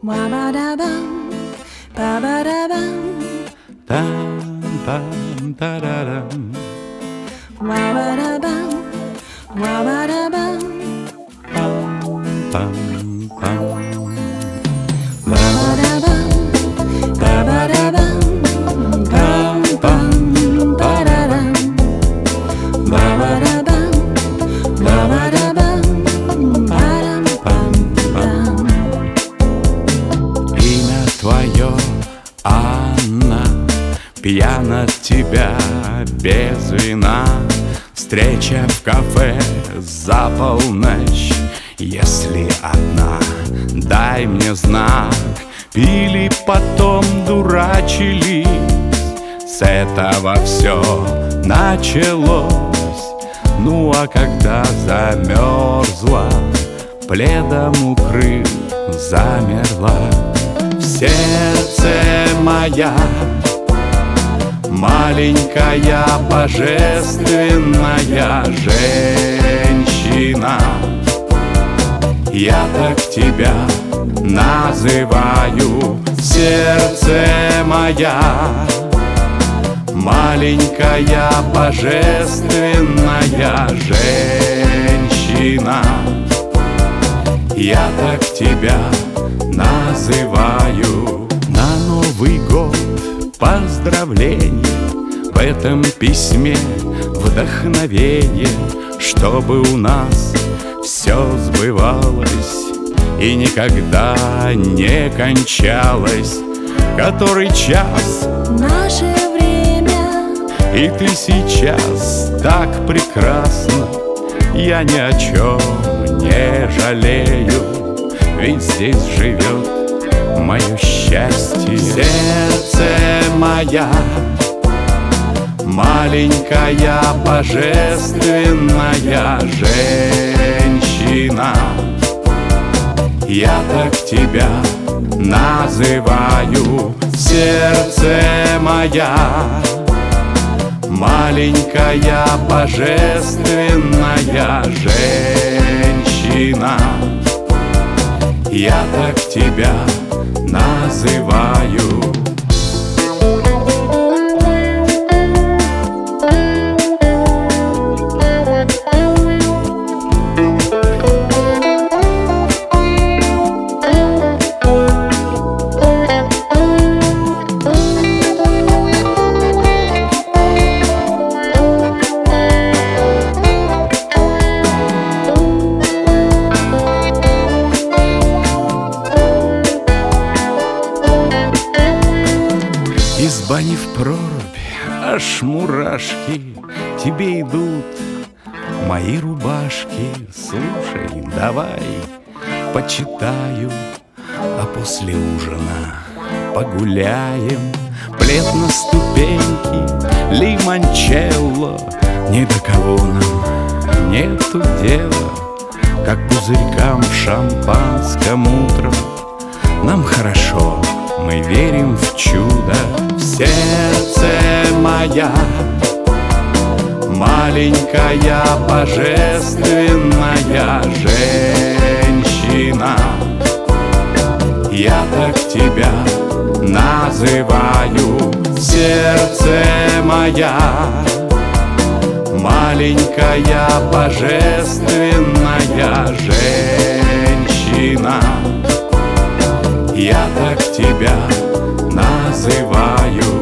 Wa-ba-da-bum, ba-ba-da-bum, Там-там-тарарам. wa-ba-da-bum, wa-ba-da-bum, Пам-пам-пам. ba-ba-da-bum, ba-ba-da-bum, pam-pam, ba-da-dum, ba-ba-da-bum, ba-ba-da-bum, ba-dum-pam-pam. Имя твое Анна, пьян от тебя без вина. Встреча в кафе за полночь. Если одна, дай мне знак. Пили, потом дурачились. С этого все началось. Ну а когда замерзла, пледом укрыл, замерла. В сердце моя маленькая божественная женщина. Я так тебя называю, сердце моя, маленькая божественная женщина. Я так тебя называю. На Новый год поздравление, в этом письме вдохновение, чтобы у нас все сбывалось и никогда не кончалось. Который час Наше время, и ты сейчас так прекрасна. Я ни о чем не жалею, ведь здесь живет мое счастье. Сердце моя, маленькая божественная женщина. Я так тебя называю, сердце моя, маленькая божественная женщина. Я так тебя называю. Из бани в прорубь, аж мурашки, тебе идут мои рубашки. Слушай, давай почитаю, а после ужина погуляем. Плед на ступеньки, лимончелло, ни до кого нам нету дела. Как пузырькам в шампанском утром нам хорошо, мы верим в чудо. В сердце моя, маленькая божественная женщина. Я так тебя называю, сердце моя, маленькая божественная женщина. Я так тебя называю.